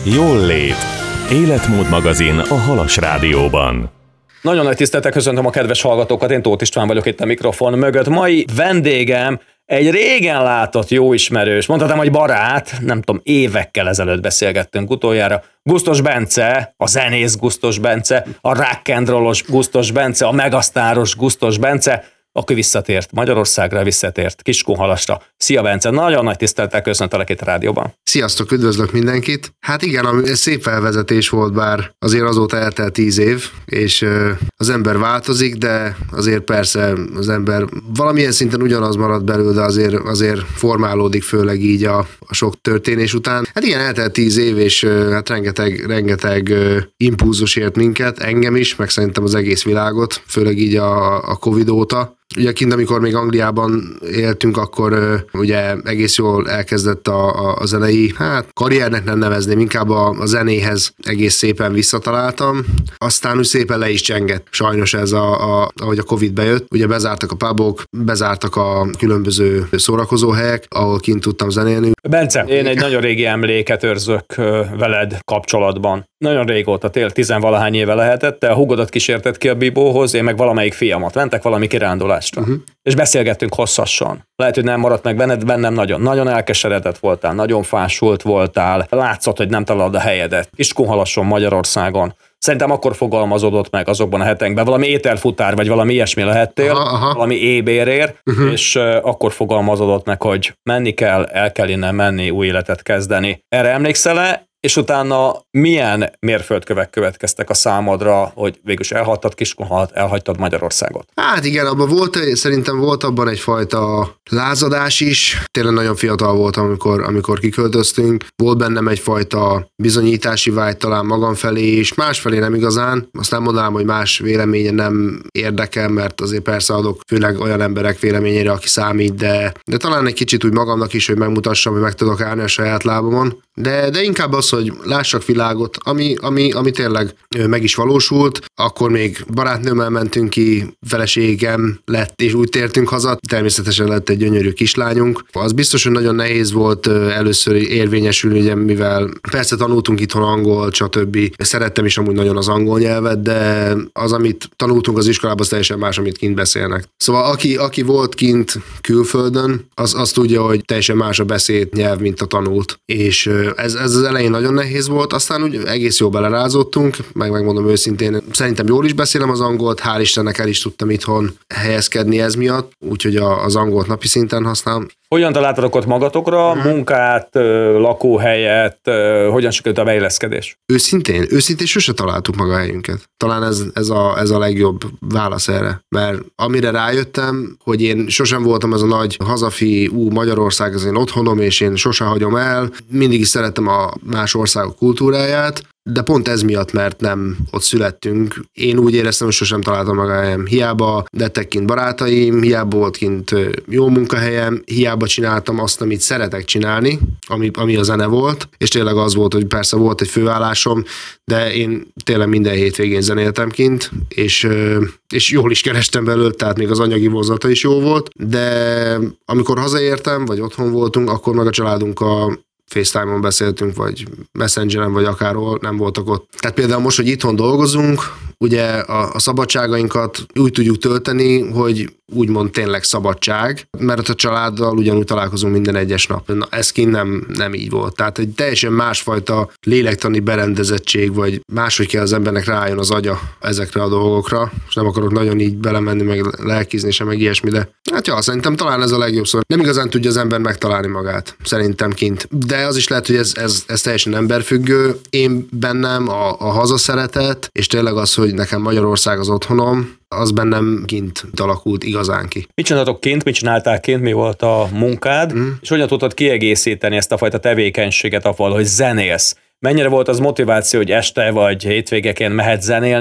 Jól lét. Életmód magazin a Halas Rádióban. Nagyon nagy tisztelettel köszöntöm a kedves hallgatókat, én Tóth István vagyok itt a mikrofon mögött. Mai vendégem egy régen látott jó ismerős, mondhatom, hogy barát, nem tudom, évekkel ezelőtt beszélgettünk utoljára. Gusztos Bence, a zenész Gusztos Bence, a rock and rollos Gusztos Bence, a megasztáros Gusztos Bence, aki visszatért Magyarországra, visszatért Kiskunhalasra. Szia Bence, nagyon nagy tisztelettel köszöntelek itt a rádióban. Sziasztok, üdvözlök mindenkit. Hát igen, ez szép felvezetés volt, bár azért azóta eltelt 10 év, és az ember változik, de azért persze az ember valamilyen szinten ugyanaz marad belőle, de azért formálódik, főleg így a sok történés után. Hát igen, eltelt 10 év, és hát rengeteg impulzus ért minket, engem is, meg szerintem az egész világot, főleg így a Covid óta. Ugye kint, amikor még Angliában éltünk, akkor ugye egész jól elkezdett a zenei, karriernek nem nevezném, inkább a zenéhez egész szépen visszataláltam. Aztán úgy szépen le is csengett. Sajnos ez ahogy a Covid bejött, ugye bezártak a pubok, bezártak a különböző szórakozóhelyek, ahol kint tudtam zenélni. Bence, én egy nagyon régi emléket őrzök veled kapcsolatban. Nagyon régóta, tényleg 10-valahány éve lehetett, te a húgodat kísérted ki a bibóhoz, én meg valamelyik fiamat. Mentek valami kirándulásra. És beszélgettünk hosszasan. Lehet, hogy nem maradt meg benned, bennem nagyon elkeseredett voltál, nagyon fásult voltál. Látszott, hogy nem találod a helyedet. Kiskunhalason, Magyarországon. Szerintem akkor fogalmazódott meg azokban a hetekben. Valami ételfutár, vagy valami ilyesmi lehettél, valami ébérért, és akkor fogalmazódott meg, hogy menni kell, el kell innen menni, új életet kezdeni. Erre emlékszel-e? És utána milyen mérföldkövek következtek a számodra, hogy végülis elhagytad Kiskunhalat, elhagytad Magyarországot? Hát igen, szerintem volt abban egyfajta lázadás is. Tényleg nagyon fiatal voltam, amikor kiköltöztünk. Volt bennem egyfajta bizonyítási vágy talán magam felé, és másfelé nem igazán. Azt nem mondanám, hogy más véleménye nem érdekel, mert azért persze adok főleg olyan emberek véleményére, aki számít, de talán egy kicsit úgy magamnak is, hogy megmutassam, hogy meg tudok állni a saját lábamon. De inkább az, hogy lássak világot, ami tényleg meg is valósult. Akkor még barátnőmmel mentünk ki, feleségem lett, és úgy tértünk haza. Természetesen lett egy gyönyörű kislányunk. Az biztos, hogy nagyon nehéz volt először érvényesülni, ugye, mivel persze tanultunk itthon angolt, stb. Szerettem is amúgy nagyon az angol nyelvet, de az, amit tanultunk az iskolában, az teljesen más, amit kint beszélnek. Szóval aki volt kint külföldön, az tudja, hogy teljesen más a beszéd nyelv, mint a tanult. És ez az elején nagyon nehéz volt, aztán úgy egész jól belerázottunk, megmondom őszintén, szerintem jól is beszélem az angolt, hál' Istennek el is tudtam itthon helyezkedni ez miatt, úgyhogy az angolt napi szinten használom. Hogyan találtatok ott magatokra, munkát, lakóhelyet, hogyan sikerült a beilleszkedés? Őszintén sose találtuk maga a helyünket. Talán ez a legjobb válasz erre, mert amire rájöttem, hogy én sosem voltam ez a nagy hazafi, Magyarország az én otthonom, és én sose hagyom el, mindig is szerettem a más országok kultúráját, de pont ez miatt, mert nem ott születtünk. Én úgy éreztem, hogy sosem találtam magam. Hiába lettek kint barátaim, hiába volt kint jó munkahelyem, hiába csináltam azt, amit szeretek csinálni, ami a zene volt, és tényleg az volt, hogy persze volt egy főállásom, de én tényleg minden hétvégén zenéltem kint, és jól is kerestem belőle, tehát még az anyagi vonzata is jó volt, de amikor hazaértem, vagy otthon voltunk, akkor meg a családunkkal FaceTime-on beszéltünk, vagy Messengeren, vagy akárhol, nem voltak ott. Tehát például most, hogy itthon dolgozunk, ugye a szabadságainkat úgy tudjuk tölteni, hogy úgymond tényleg szabadság, mert a családdal ugyanúgy találkozunk minden egyes nap. Na, ez kint nem így volt. Tehát egy teljesen másfajta lélektani berendezettség, vagy máshogy kell az embernek rájön az agya ezekre a dolgokra, és nem akarok nagyon így belemenni, meg lelkizni sem, meg ilyesmi, de hát ja, szerintem talán ez a legjobb szó. Nem igazán tudja az ember megtalálni magát, szerintem kint. De az is lehet, hogy ez teljesen emberfüggő. Én bennem a hazaszeretet, és tényleg az, hogy nekem Magyarország az otthonom, az bennem kint alakult igazán ki. Mit csináltatok kint, mit csináltál kint, mi volt a munkád, és hogyan tudtad kiegészíteni ezt a fajta tevékenységet avval, hogy zenélsz? Mennyire volt az motiváció, hogy este vagy hétvégeken mehetsz zenélni,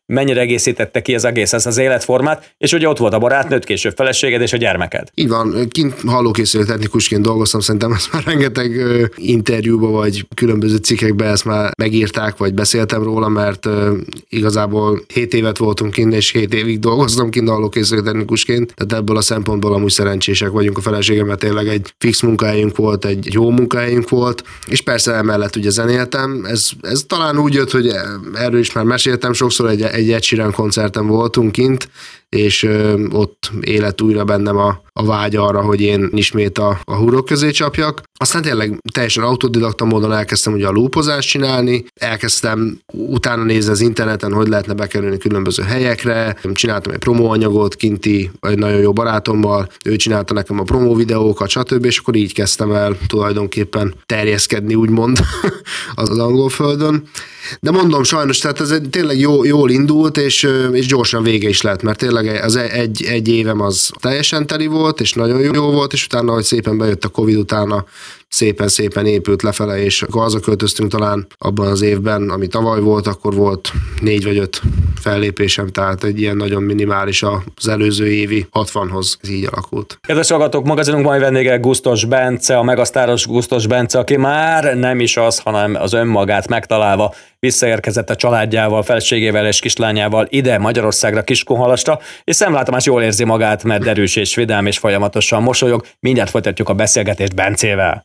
mennyire egészítette ki az egész ezt az életformát, és ugye ott volt a barátnőd, később feleséged és a gyermeked. Így van, kint hallókészítő technikusként dolgoztam, szerintem ezt már rengeteg interjúba vagy különböző cikkekben ezt már megírták, vagy beszéltem róla, mert igazából 7 évet voltunk kint, és 7 évig dolgoztam kint hallókészítő technikusként, tehát ebből a szempontból amúgy szerencsések vagyunk a feleségemmel, tényleg egy fix munkahelyünk volt, egy jó munkahelyünk volt, és persze emellett ugye zenéltem, ez talán úgy jött, hogy erről is már meséltem sokszor, egy Ed Sheeran koncerten voltunk kint, és ott élet újra bennem a vágy arra, hogy én ismét a hurrok közé csapjak. Aztán tényleg teljesen autodidakta módon elkezdtem ugye a loopozást csinálni, elkezdtem utána nézni az interneten, hogy lehetne bekerülni különböző helyekre, csináltam egy promóanyagot kinti, egy nagyon jó barátommal, ő csinálta nekem a promó videókat, stb., és akkor így kezdtem el tulajdonképpen terjeszkedni, úgymond az angol földön. De mondom, sajnos, tehát ez tényleg jól indult, és gyorsan vége is lett, mert tényleg az egy évem az teljesen teli volt, és nagyon jó volt, és utána, hogy szépen bejött a Covid utána, szépen épült lefele, és akkor hazaköltöztünk talán abban az évben, ami tavaly volt, akkor volt 4 vagy 5 fellépésem, tehát egy ilyen nagyon minimális az előző évi 60-hoz, ez így alakult. Kedves hallgatók, magazinunk mai vendége Gusztos Bence, a megasztáros Gusztos Bence, aki már nem is az, hanem az önmagát megtalálva visszaérkezett a családjával, feleségével és kislányával ide Magyarországra, Kiskunhalastra, és szemlátomás jól érzi magát, mert derűs és vidám és folyamatosan mosolyog. Mindjárt folytatjuk a beszélgetést Bencével.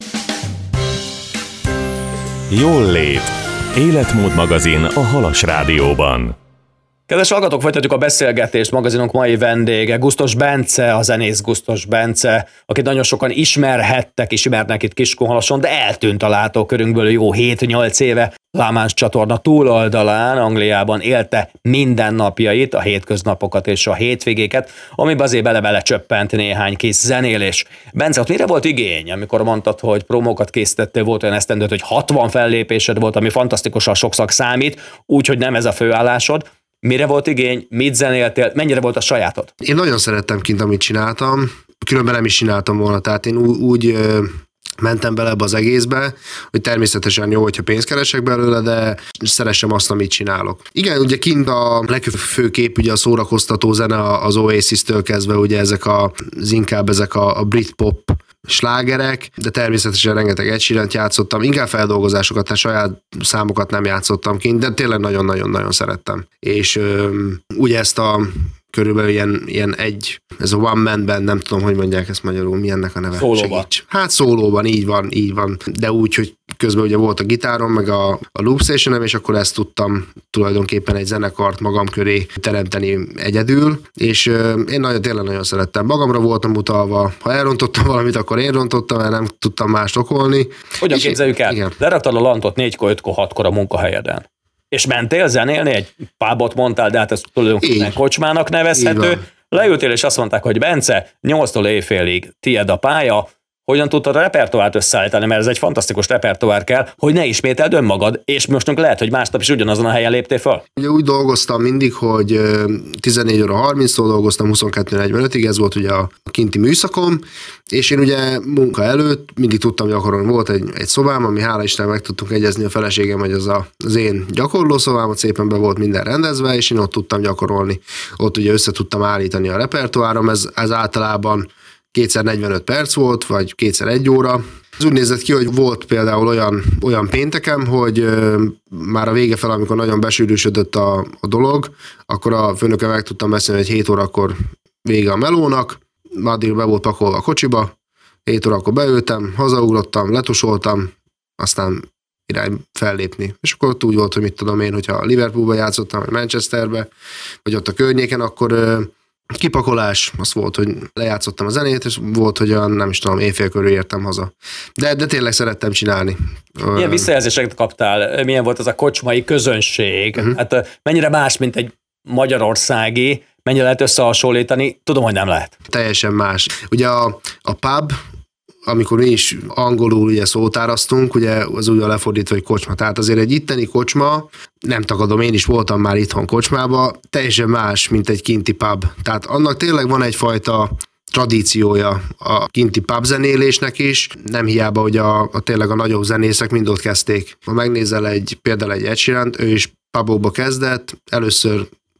Jól lét. Életmód magazin a Halas Rádióban. Kedves hallgatók, folytatjuk a beszélgetést. Magazinunk mai vendége Gusztos Bence, a zenész Gusztos Bence, akit nagyon sokan ismerhettek, ismernek itt Kiskunhalason, de eltűnt a látókörünkből jó 7-8 éve. La Manche csatorna túloldalán, Angliában élte mindennapjait, a hétköznapokat és a hétvégéket, amiben azért bele-bele csöppent néhány kis zenélés. Bence, ott mire volt igény, amikor mondtad, hogy promókat készítettél, volt olyan esztendőt, hogy 60 fellépésed volt, ami fantasztikusan sokszak számít, úgyhogy nem ez a főállásod. Mire volt igény, mit zenéltél, mennyire volt a sajátod? Én nagyon szerettem kint, amit csináltam, különben nem is csináltam volna, tehát én úgy mentem bele ebbe az egészbe, hogy természetesen jó, hogyha pénzt keresek belőle, de szeressem azt, amit csinálok. Igen, ugye kint a legfőképp ugye a szórakoztató zene az Oasis-től kezdve, ugye inkább ezek a Britpop slágerek, de természetesen rengeteg Ed Sheerant játszottam, inkább feldolgozásokat, tehát saját számokat nem játszottam kint, de tényleg nagyon-nagyon-nagyon szerettem. És ugye ezt körülbelül ez a one man band, nem tudom, hogy mondják ezt magyarul, mi ennek a neve? Szólóban. Hát szólóban, így van, de úgy, hogy közben ugye volt a gitárom, meg a loop stationem, és akkor ezt tudtam tulajdonképpen egy zenekart magam köré teremteni egyedül, és én tényleg nagyon szerettem. Magamra voltam utalva, ha elrontottam valamit, akkor én rontottam, mert nem tudtam mást okolni. Hogyan képzeljük el? Igen. Leraktad a lantot 4-kor, 5-kor, 6-kor a munkahelyeden. És mentél zenélni, egy pubot mondtál, de hát ez tulajdonképpen kocsmának nevezhető. Leültél, és azt mondták, hogy Bence, 8-tól éjfélig tied a pálya, hogyan tudtad a repertoárt összeállítani, mert ez egy fantasztikus repertoár kell, hogy ne ismételd önmagad, és most lehet, hogy másnap is ugyanazon a helyen léptél föl. Ugye úgy dolgoztam mindig, hogy 14 óra 30-tól dolgoztam 22:45-ig, ez volt ugye a kinti műszakom, és én ugye munka előtt mindig tudtam gyakorolni. Volt egy szobám, ami hála Isten meg tudtunk egyezni a feleségem, hogy az én gyakorló szobám, ott szépen be volt minden rendezve, és én ott tudtam gyakorolni. Ott ugye össze tudtam állítani a repertoárom, ez általában 2x45 perc volt, vagy 2x1 óra. Ez úgy nézett ki, hogy volt például olyan péntekem, hogy már a vége fel, amikor nagyon besűrűsödött a dolog, akkor a főnökkel meg tudtam beszélni, hogy 7 órakor vége a melónak, addig be volt pakolva a kocsiba, 7 órakor beültem, hazaugrottam, letusoltam, aztán irány fellépni. És akkor ott úgy volt, hogy mit tudom én, hogyha Liverpoolba játszottam, vagy Manchesterbe, vagy ott a környéken, akkor kipakolás, az volt, hogy lejátszottam a zenét, és volt, hogy olyan, nem is tudom, éjfél körül értem haza. De tényleg szerettem csinálni. Milyen visszajelzéseket kaptál? Milyen volt az a kocsmai közönség? Hát mennyire más, mint egy magyarországi? Mennyire lehet összehasonlítani? Tudom, hogy nem lehet. Teljesen más. Ugye a pub, amikor mi is angolul ugye szótáraztunk, ugye az úgy lefordítva, hogy kocsma. Tehát azért egy itteni kocsma, nem tagadom, én is voltam már itthon kocsmába, teljesen más, mint egy kinti pub. Tehát annak tényleg van egyfajta tradíciója a kinti pubzenélésnek is, nem hiába, hogy tényleg a nagyobb zenészek mind ott kezdték. Ha megnézel például egy Ed Sheerant, ő is pubokba kezdett, először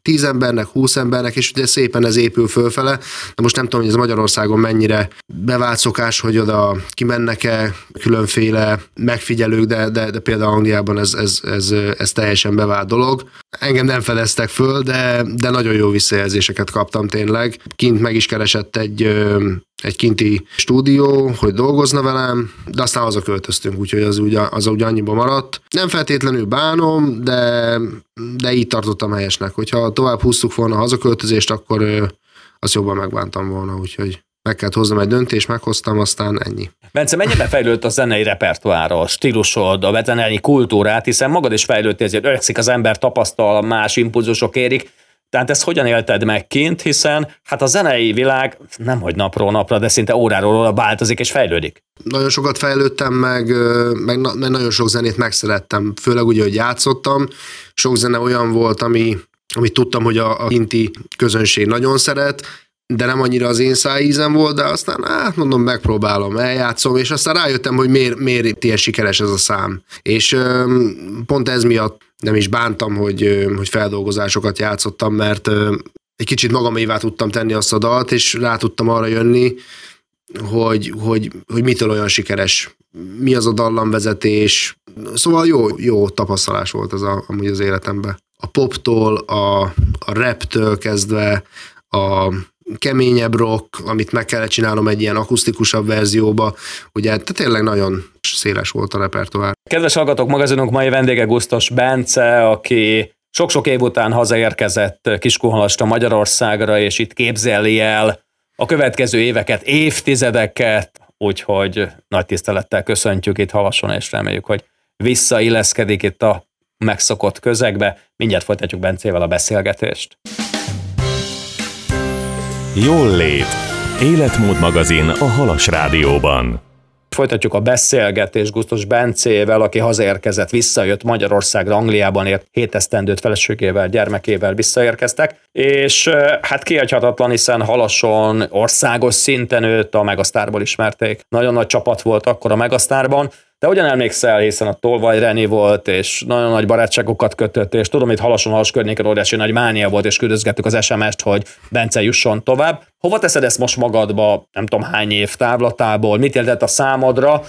10 embernek, 20 embernek, és ugye szépen ez épül fölfele. De most nem tudom, hogy ez Magyarországon mennyire bevált szokás, hogy oda kimennek-e különféle megfigyelők, de például Angliában ez teljesen bevált dolog. Engem nem fedeztek föl, de nagyon jó visszajelzéseket kaptam tényleg. Kint meg is keresett egy kinti stúdió, hogy dolgozna velem, de aztán hazaköltöztünk, úgyhogy az úgy annyiba maradt. Nem feltétlenül bánom, de így tartottam helyesnek. Hogyha tovább húztuk volna a hazaköltözést, akkor azt jobban megbántam volna, úgyhogy meg kellett hoznom egy döntést, meghoztam, aztán ennyi. Bence, mennyiben fejlődött a zenei repertoár, a stílusod, a zenei kultúrát, hiszen magad is fejlődtél, ezért öregszik az ember, tapasztal, más impulzusok érik. Tehát ezt hogyan élted meg kint, hiszen hát a zenei világ nemhogy napról napra, de szinte óráról óra változik és fejlődik. Nagyon sokat fejlődtem, meg nagyon sok zenét megszerettem, főleg úgy, hogy játszottam. Sok zene olyan volt, amit tudtam, hogy a kinti közönség nagyon szeret, de nem annyira az én szájízem volt, de aztán mondom, megpróbálom, eljátszom, és aztán rájöttem, hogy miért ilyen sikeres ez a szám. És pont ez miatt nem is bántam, hogy feldolgozásokat játszottam, mert egy kicsit magamévá tudtam tenni azt a dalt, és rá tudtam arra jönni, hogy mitől olyan sikeres, mi az a dallamvezetés. Szóval jó tapasztalás volt ez amúgy az életemben. A poptól, a raptől kezdve, a keményebb rock, amit meg kellett csinálnom egy ilyen akusztikusabb verzióba, ugye tényleg nagyon széles volt a repertoár. Kedves hallgatók, magazinunk mai vendége Gusztos Bence, aki sok-sok év után hazaérkezett Kiskunhalasta Magyarországra, és itt képzeli el a következő éveket, évtizedeket, úgyhogy nagy tisztelettel köszöntjük itt Halason, és reméljük, hogy visszailleszkedik itt a megszokott közegbe. Mindjárt folytatjuk Bencével a beszélgetést. Jól lét. Életmód magazin a Halas Rádióban. Folytatjuk a beszélgetést Gusztos Bencével, aki hazaérkezett, visszajött Magyarországra, Angliában ért 7 esztendőt feleségével, gyermekével visszaérkeztek, és hát kihagyhatatlan, hiszen Halason országos szinten őt a Megasztárból ismerték. Nagyon nagy csapat volt akkor a Megasztárban, de hogyan emlékszel, hiszen a Tolvaj Reni volt, és nagyon nagy barátságokat kötött, és tudom, itt Halason, Halas környéken óriási nagy mánia volt, és küldözgettük az SMS-t, hogy Bence jusson tovább. Hova teszed ezt most magadba, nem tudom hány év távlatából, mit jelentett a számodra,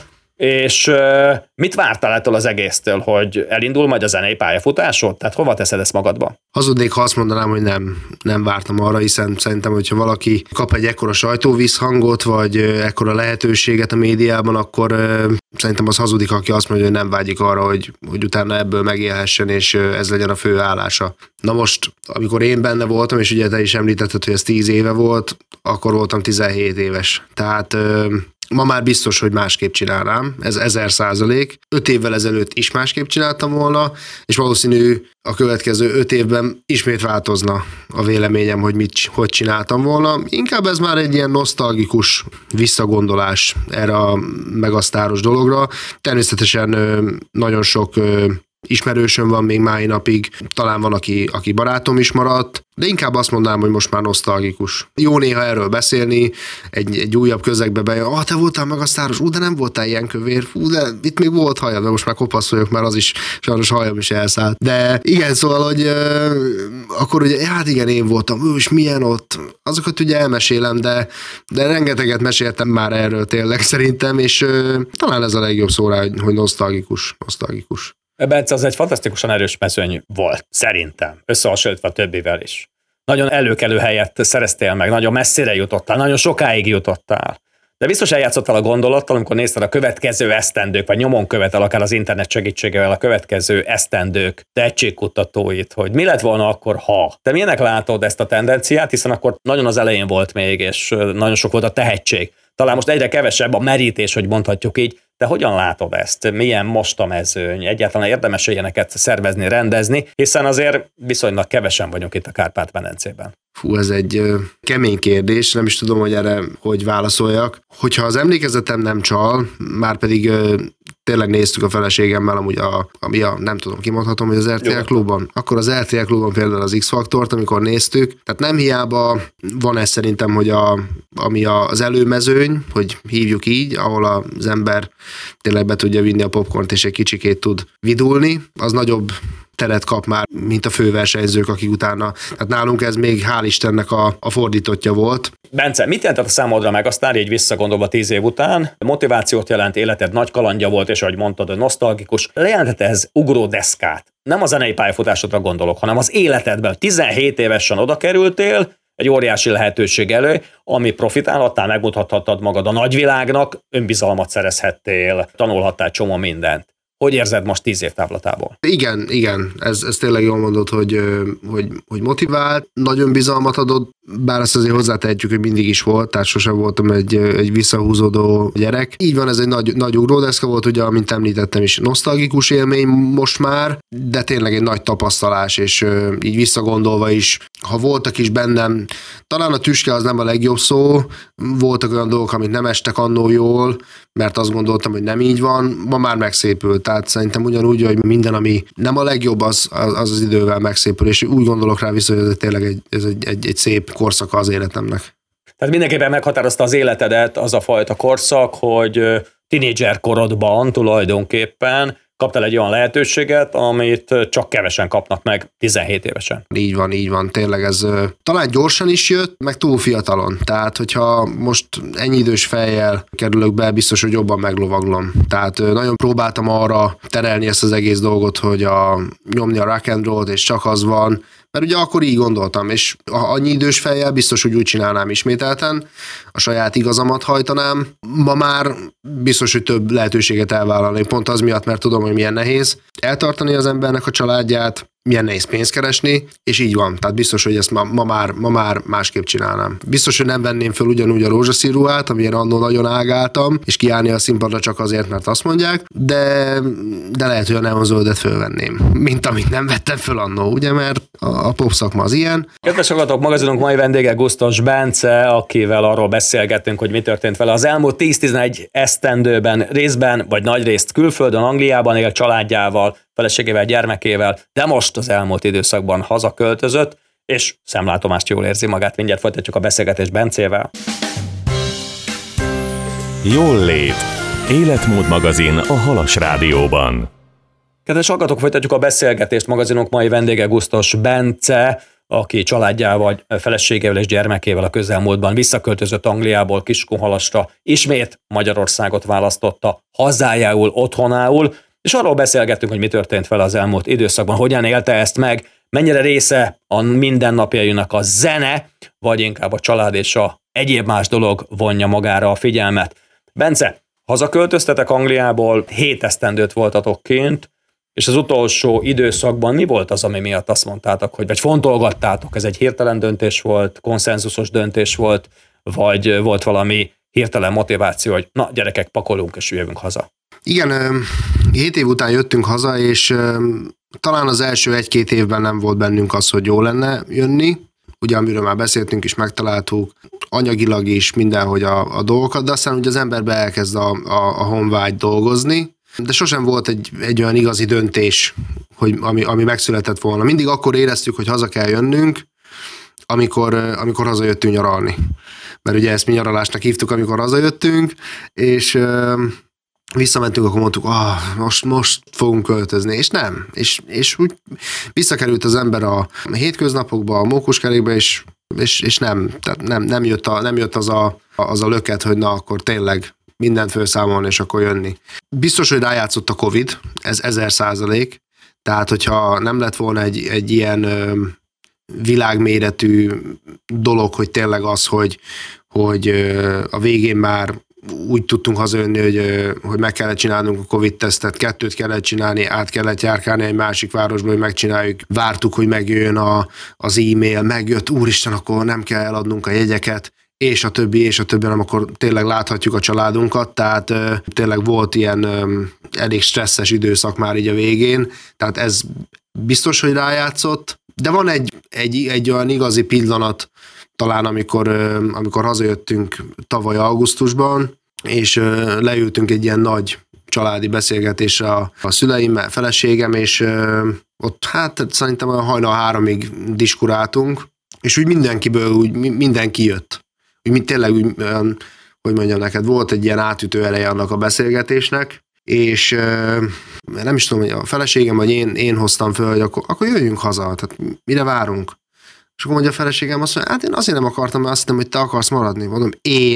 és mit vártál ettől az egésztől, hogy elindul majd a zenei pályafutásod? Tehát hova teszed ezt magadba? Hazudnék, ha azt mondanám, hogy nem vártam arra, hiszen szerintem, hogyha valaki kap egy ekkora sajtóvízhangot, vagy ekkora lehetőséget a médiában, akkor szerintem az hazudik, aki azt mondja, hogy nem vágyik arra, hogy utána ebből megélhessen, és ez legyen a fő állása. Na most, amikor én benne voltam, és ugye te is említetted, hogy ez 10 éve volt, akkor voltam 17 éves. Tehát ma már biztos, hogy másképp csinálnám, ez 1000%. 5 évvel ezelőtt is másképp csináltam volna, és valószínű a következő 5 évben ismét változna a véleményem, hogy csináltam volna. Inkább ez már egy ilyen nosztalgikus visszagondolás erre a megasztáros dologra. Természetesen nagyon sok ismerősöm van még mai napig, talán van, aki barátom is maradt, de inkább azt mondanám, hogy most már nosztalgikus. Jó néha erről beszélni, egy újabb közegbe bejön, te voltál Megasztáros, de nem voltál ilyen kövér, de itt még volt hajam, de most már kopasz vagyok, mert az is, sajnos hajam is elszállt. De igen, szóval, hogy akkor ugye, hát igen, én voltam, és milyen ott, azokat ugye elmesélem, de rengeteget meséltem már erről tényleg szerintem, és talán ez a legjobb szó rá, hogy nosztalgikus. Bence, az egy fantasztikusan erős mezőny volt, szerintem, összehasonlítva a többivel is. Nagyon előkelő helyet szereztél meg, nagyon messzire jutottál, nagyon sokáig jutottál. De biztos eljátszottál a gondolattal, amikor nézted a következő esztendők, vagy nyomon követel akár az internet segítségével a következő esztendők tehetségkutatóit, hogy mi lett volna akkor, ha. Te milyenek látod ezt a tendenciát, hiszen akkor nagyon az elején volt még, és nagyon sok volt a tehetség. Talán most egyre kevesebb a merítés, hogy mondhatjuk így. De hogyan látod ezt? Milyen most a mezőny? Egyáltalán érdemes ilyeneket szervezni, rendezni, hiszen azért viszonylag kevesen vagyunk itt a Kárpát-medencében. Ez egy kemény kérdés, nem is tudom, hogy erre hogy válaszoljak. Hogyha az emlékezetem nem csal, már pedig tényleg néztük a feleségemmel amúgy nem tudom, kimondhatom, hogy az RTL Klubban. Akkor az RTL Klubban például az X-faktort, amikor néztük, tehát nem hiába van ez szerintem, hogy ami az előmezőny, hogy hívjuk így, ahol az ember tényleg be tudja vinni a popcornt, és egy kicsikét tud vidulni, az nagyobb teret kap már, mint a főversenyzők, akik utána. Tehát nálunk ez még hál' Istennek a fordítottja volt. Bence, mit jelentett a számodra meg aztán így visszagondolva 10 év után? Motivációt jelent, életed nagy kalandja volt, és ahogy mondtad, nosztalgikus. Jelentette ez ugródeszkát? Nem a zenei pályafutásodra gondolok, hanem az életedben. 17 évesen oda kerültél, egy óriási lehetőség elő, ami profitálhattál, megmutathattad magad a nagyvilágnak, önbizalmat szerezhettél, tanulhattál csomó mindent. Hogy érzed most 10 év távlatából? Igen, ez tényleg jól mondod, hogy motivált, nagyon bizalmat adott, bár azt azért hozzátehetjük, hogy mindig is volt, tehát sosem voltam egy visszahúzódó gyerek. Így van, ez egy nagy ugródeszka volt, ugye, amint említettem is, nosztalgikus élmény most már, de tényleg egy nagy tapasztalás, és így visszagondolva is, ha voltak is bennem, talán a tüske az nem a legjobb szó, voltak olyan dolgok, amit nem estek annó jól, mert azt gondoltam, hogy nem így van, ma már megszépült. Tehát szerintem ugyanúgy, hogy minden, ami nem a legjobb, az idővel megszépül, és úgy gondolok rá vissza, hogy ez tényleg egy szép korszaka az életemnek. Tehát mindenképpen meghatározta az életedet az a fajta korszak, hogy tinédzser korodban tulajdonképpen kaptál egy olyan lehetőséget, amit csak kevesen kapnak meg 17 évesen. Így van, tényleg ez talán gyorsan is jött, meg túl fiatalon. Tehát, hogyha most ennyi idős fejjel kerülök be, biztos, hogy jobban meglovaglom. Tehát nagyon próbáltam arra terelni ezt az egész dolgot, hogy nyomni a rock and roll-t, és csak az van, mert ugye akkor így gondoltam, és ha annyi idős fejjel biztos, hogy úgy csinálnám ismételten, a saját igazamat hajtanám. Ma már biztos, hogy több lehetőséget elvállalni, pont az miatt, mert tudom, hogy milyen nehéz eltartani az embernek a családját, milyen nehéz pénzt keresni, és így van. Tehát biztos, hogy ezt ma már másképp csinálnám. Biztos, hogy nem venném föl ugyanúgy a rózsaszín ruhát, amilyen annól nagyon ágáltam, és kiállni a színpadra csak azért, mert azt mondják, de lehet, hogy a neonzöldet fölvenném, mint amit nem vettem föl annól, ugye, mert a pop szakma az ilyen. Kedves hallgatók, magazinunk mai vendége Gusztos Bence, akivel arról beszélgettünk, hogy mi történt vele az elmúlt 10-11 esztendőben, részben vagy nagy részt külföldön, Angliában él családjával, feleségével, gyermekével, de most az elmúlt időszakban hazaköltözött, és szemlátomást jól érzi magát. Mindjárt folytatjuk a beszélgetést Bencével. Jól lét. Életmód magazin a Halas Rádióban. Kedves hallgatók, folytatjuk a beszélgetést. Magazinunk mai vendége Gusztos Bence, aki családjával, feleségével és gyermekével a közelmúltban visszaköltözött Angliából Kiskunhalasra, ismét Magyarországot választotta hazájául, otthonául, és arról beszélgettünk, hogy mi történt vele az elmúlt időszakban, hogyan élte ezt meg, mennyire része a mindennapjainak a zene, vagy inkább a család és a egyéb más dolog vonja magára a figyelmet. Bence, hazaköltöztetek Angliából, 7 esztendőt voltatok kint, és az utolsó időszakban mi volt az, ami miatt azt mondtátok, vagy fontolgattátok, ez egy hirtelen döntés volt, konszenzusos döntés volt, vagy volt valami hirtelen motiváció, hogy na gyerekek, pakolunk és jövünk haza? Igen, 7 év után jöttünk haza, és talán az első 1-2 évben nem volt bennünk az, hogy jó lenne jönni. Ugye, amiről már beszéltünk is, megtaláltuk anyagilag is mindenhogy a dolgokat, de aztán ugye az emberbe elkezd a honvágy dolgozni, de sosem volt egy olyan igazi döntés, hogy ami megszületett volna. Mindig akkor éreztük, hogy haza kell jönnünk, amikor hazajöttünk nyaralni. Mert ugye ezt mi nyaralásnak hívtuk, amikor hazajöttünk, és visszamentünk, akkor mondtuk, most fogunk költözni, és nem. És úgy visszakerült az ember a hétköznapokba, a mókuskerékbe, és nem jött az a löket, hogy na, akkor tényleg mindent felszámolni, és akkor jönni. Biztos, hogy rájátszott a Covid, ez 1000%, tehát hogyha nem lett volna egy ilyen világméretű dolog, hogy tényleg az, hogy a végén már úgy tudtunk hazajönni, hogy meg kellett csinálnunk a Covid-tesztet, 2 kellett csinálni, át kellett járkálni egy másik városba, hogy megcsináljuk. Vártuk, hogy megjöjjön az e-mail, megjött, úristen, akkor nem kell eladnunk a jegyeket, és a többi, nem, akkor tényleg láthatjuk a családunkat, tehát tényleg volt ilyen elég stresszes időszak már így a végén, tehát ez biztos, hogy rájátszott, de van egy olyan igazi pillanat, talán amikor hazajöttünk tavaly augusztusban, és leültünk egy ilyen nagy családi beszélgetésre a szüleimmel, feleségem, és ott hát szerintem a hajnal 3-ig diskuráltunk, és úgy mindenkiből mindenki jött. Úgy tényleg, hogy mondjam neked, volt egy ilyen átütő eleje annak a beszélgetésnek, és nem is tudom, hogy a feleségem vagy én hoztam föl, hogy akkor jöjjünk haza, tehát mire várunk? És akkor mondja a feleségem azt, hogy hát én azért nem akartam, mert azt hittem, hogy te akarsz maradni. Mondom,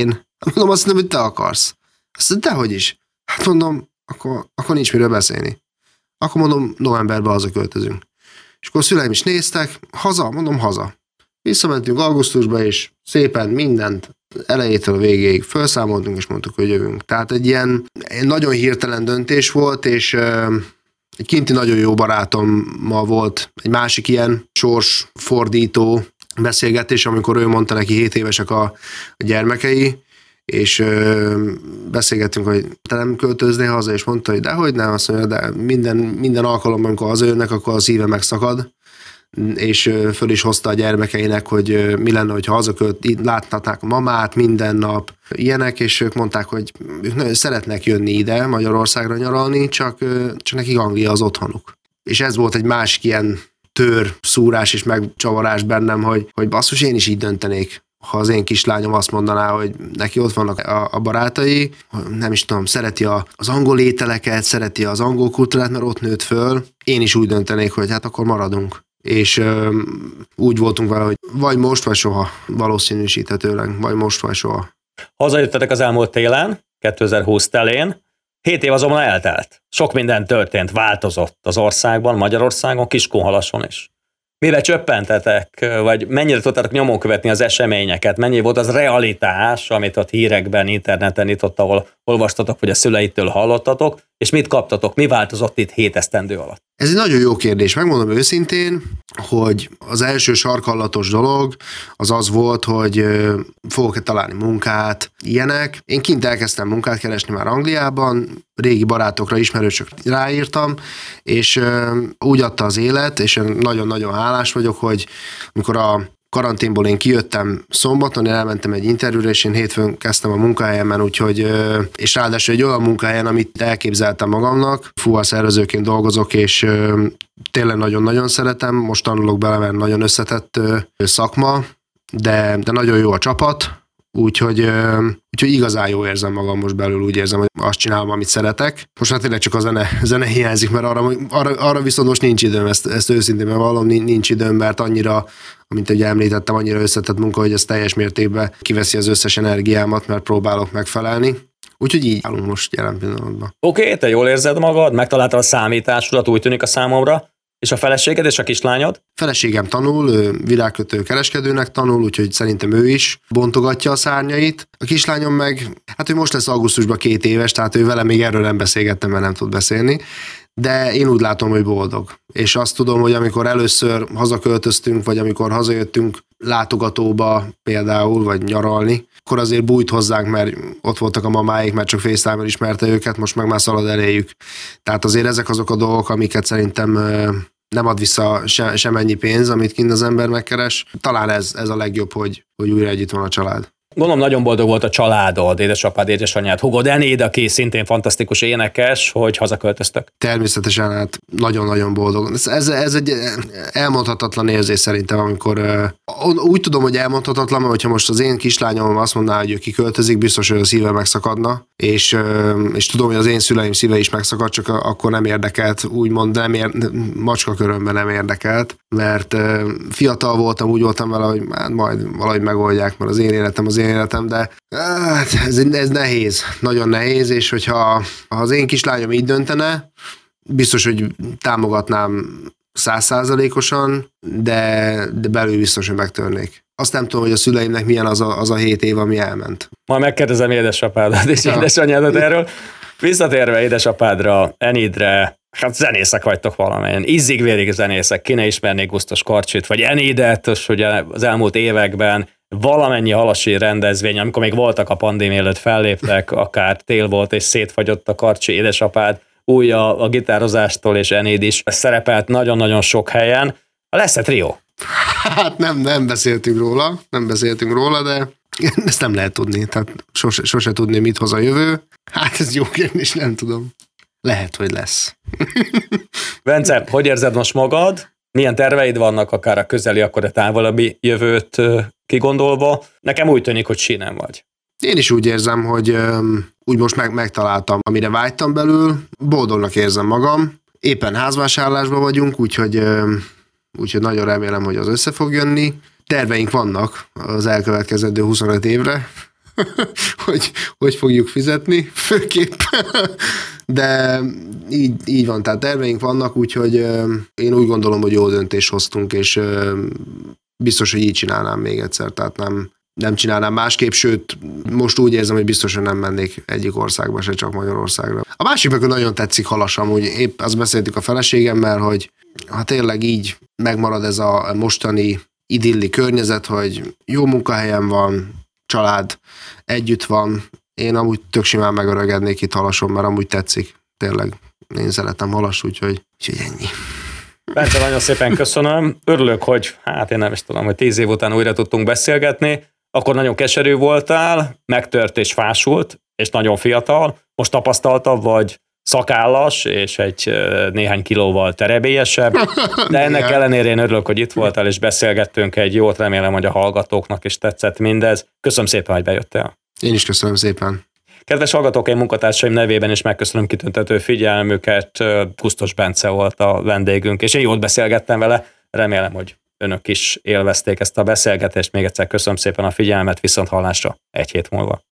azt hittem, hogy te akarsz. Azt mondja, dehogy is. Hát mondom, akkor nincs miről beszélni. Akkor mondom, novemberben hazaköltözünk. És akkor a szüleim is néztek, mondom, haza. Visszamentünk augusztusba, és szépen mindent elejétől a végéig felszámoltunk, és mondtuk, hogy jövünk. Tehát egy ilyen nagyon hirtelen döntés volt, és egy kinti nagyon jó barátommal volt egy másik ilyen sorsfordító beszélgetés, amikor ő mondta, neki 7 évesek a gyermekei, és beszélgettünk, hogy te nem költöznél haza, és mondta, hogy dehogy nem, azt mondja, de minden alkalommal, amikor hazajönnek, akkor a szíve megszakad, és föl is hozta a gyermekeinek, hogy mi lenne, hogyha hazakölt, láthatnák a mamát minden nap, ilyenek, és ők mondták, hogy ők nagyon szeretnek jönni ide Magyarországra nyaralni, csak nekik Anglia az otthonuk. És ez volt egy másik ilyen szúrás és megcsavarás bennem, hogy basszus, én is így döntenék. Ha az én kislányom azt mondaná, hogy neki ott vannak a barátai, nem is tudom, szereti az angol ételeket, szereti az angol kultúrát, mert ott nőtt föl, én is úgy döntenék, hogy hát akkor maradunk. És úgy voltunk vele, hogy vagy most, vagy soha, valószínűsíthetőleg, vagy most, vagy soha. Hazajöttetek az elmúlt télen, 2020 telén, 7 év azonban eltelt. Sok minden történt, változott az országban, Magyarországon, Kiskunhalason is. Mivel csöppentetek, vagy mennyire tudtátok nyomon követni az eseményeket, mennyi volt az realitás, amit ott hírekben, interneten itt ott, ahol olvastatok, vagy a szüleitől hallottatok, és mit kaptatok, mi változott itt 7 esztendő alatt? Ez egy nagyon jó kérdés. Megmondom őszintén, hogy az első sarkallatos dolog az volt, hogy fogok-e találni munkát, ilyenek. Én kint elkezdtem munkát keresni már Angliában, régi barátokra, ismerősökre ráírtam, és úgy adta az élet, és nagyon-nagyon hálás vagyok, hogy amikor a karanténból én kijöttem szombaton, én elmentem egy interjúra, és én hétfőn kezdtem a munkahelyemen, úgyhogy, és ráadásul egy olyan munkahelyen, amit elképzeltem magamnak, fuvarszervezőként dolgozok, és tényleg nagyon-nagyon szeretem, most tanulok bele, mert nagyon összetett szakma, de nagyon jó a csapat, úgyhogy igazán jó érzem magam most belül, úgy érzem, hogy azt csinálom, amit szeretek. Most hát tényleg csak a zene hiányzik, mert arra viszont most nincs időm, ezt őszintén bevallom, nincs időm, mert annyira, mint ugye említettem, annyira összetett munka, hogy ez teljes mértékben kiveszi az összes energiámat, mert próbálok megfelelni. Úgyhogy így állunk most jelen pillanatban. Oké, te jól érzed magad, megtaláltad a számításodat, úgy tűnik a számomra. És a feleséged és a kislányod? Feleségem tanul, virágkötő kereskedőnek tanul, úgyhogy szerintem ő is bontogatja a szárnyait. A kislányom meg, hát ő most lesz augusztusban 2 éves, tehát ő vele még erről nem beszélgettem, mert nem tud beszélni. De én úgy látom, hogy boldog. És azt tudom, hogy amikor először hazaköltöztünk, vagy amikor hazajöttünk látogatóba például, vagy nyaralni, akkor azért bújt hozzánk, mert ott voltak a mamáik, mert csak FaceTime-on ismerte őket, most meg már szalad eléjük. Tehát azért ezek azok a dolgok, amiket szerintem nem ad vissza semennyi pénz, amit kint az ember megkeres. Talán ez a legjobb, hogy újra együtt van a család. Gondolom, nagyon boldog volt a családod, édesapád, édesanyád, hugod, Enéd, aki szintén fantasztikus énekes, hogy hazaköltöztök. Természetesen, hát nagyon-nagyon boldog. Ez egy elmondhatatlan érzés szerintem, amikor úgy tudom, hogy elmondhatatlan, mert hogyha most az én kislányom azt mondaná, hogy ő kiköltözik, biztos, hogy a szíve megszakadna, és tudom, hogy az én szüleim szíve is megszakad, csak akkor nem érdekelt, úgymond macskakörömben nem érdekelt, mert fiatal voltam, úgy voltam vele, hogy majd valahogy megoldják, mert az én életem, de ez nehéz, nagyon nehéz, és hogyha az én kislányom így döntene, biztos, hogy támogatnám 100%-osan, de belül biztos, hogy megtörnék. Azt nem tudom, hogy a szüleimnek milyen az a 7 év, ami elment. Majd megkérdezem édesapádat és édesanyádat erről. Visszatérve édesapádra, Enédre, hát zenészek vagytok valamelyen. Izzig-vérig zenészek, ki ne ismernék Gusztus Karcsit, vagy Enédet, hogy az elmúlt években valamennyi halasi rendezvény, amikor még voltak a pandémia előtt felléptek, akár tél volt és szétfagyott a Karcsi édesapád, új a gitározástól, és Enéd is szerepelt nagyon-nagyon sok helyen. Lesz-e trió? Hát nem beszéltünk róla, de ezt nem lehet tudni, tehát sose tudni, mit hoz a jövő. Hát ez jó kérdés, nem tudom. Lehet, hogy lesz. Bence, hogy érzed most magad? Milyen terveid vannak, akár a közeli, akkor a távolabbi jövőt kigondolva? Nekem úgy tűnik, hogy sínen vagy. Én is úgy érzem, hogy úgy most megtaláltam, amire vágytam belül, boldognak érzem magam. Éppen házvásárlásban vagyunk, úgyhogy nagyon remélem, hogy az össze fog jönni. Terveink vannak az elkövetkezendő 25 évre, hogy fogjuk fizetni főképp. De így van, tehát terveink vannak, úgyhogy én úgy gondolom, hogy jó döntést hoztunk, és biztos, hogy így csinálnám még egyszer, tehát nem csinálnám másképp, sőt, most úgy érzem, hogy biztosan nem mennék egyik országba, se csak Magyarországra. A másik meg nagyon tetszik Halas, amúgy épp azt beszéltük a feleségemmel, hogy ha tényleg így megmarad ez a mostani idilli környezet, hogy jó munkahelyem van, család együtt van, én amúgy tök simán megöregednék itt Halason, mert amúgy tetszik, tényleg. Én szeretem Halas, úgyhogy ennyi. Bence, nagyon szépen köszönöm. Örülök, hogy én nem is tudom, hogy 10 év után újra tudtunk beszélgetni. Akkor nagyon keserű voltál, megtört és fásult, és nagyon fiatal. Most tapasztaltabb vagy, szakállas, és egy néhány kilóval terebélyesebb. De ennek ellenére én örülök, hogy itt voltál, és beszélgettünk egy jót. Remélem, hogy a hallgatóknak is tetszett mindez. Köszönöm szépen, hogy bejöttél. Én is köszönöm szépen. Kedves hallgatók, én munkatársaim nevében is megköszönöm kitüntető figyelmüket. Kusztos Bence volt a vendégünk, és én jót beszélgettem vele. Remélem, hogy önök is élvezték ezt a beszélgetést. Még egyszer köszönöm szépen a figyelmet, viszont hallásra egy hét múlva.